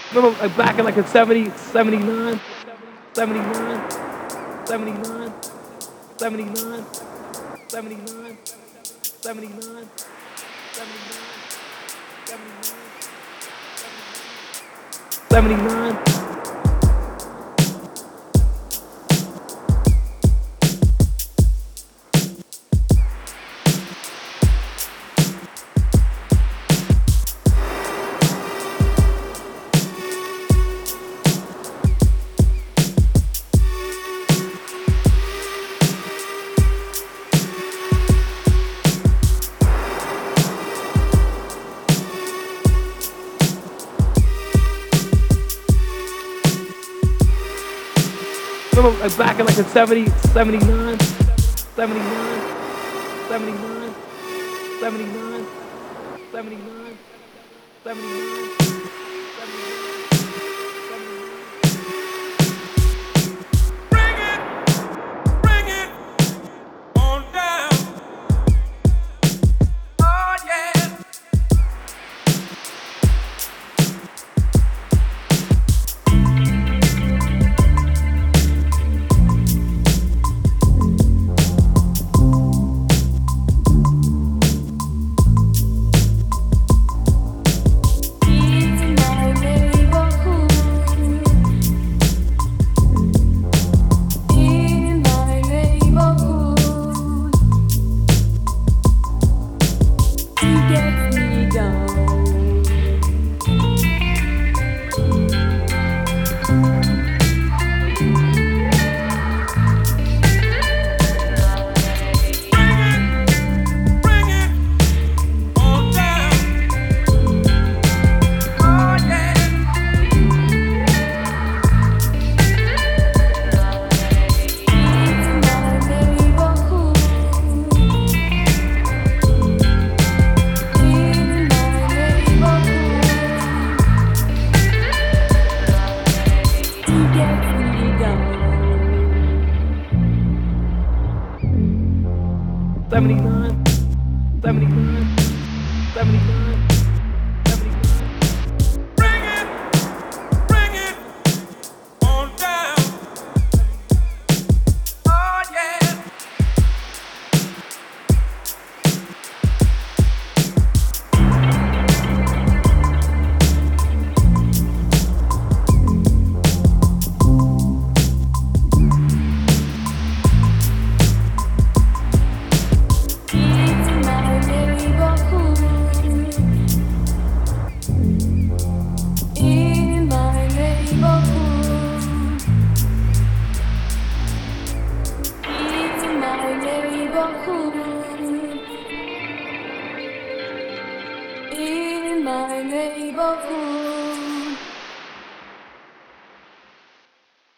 Remember like back in like in 70, 79, 79, 79, 79, 79, 79, 79. Remember like back in like in 70, 79, 79, 79, 79, 79, 79. Bring it on down. Oh yeah. 79, 79, 79, 79. Bring it on down. Oh yeah. In my neighborhood.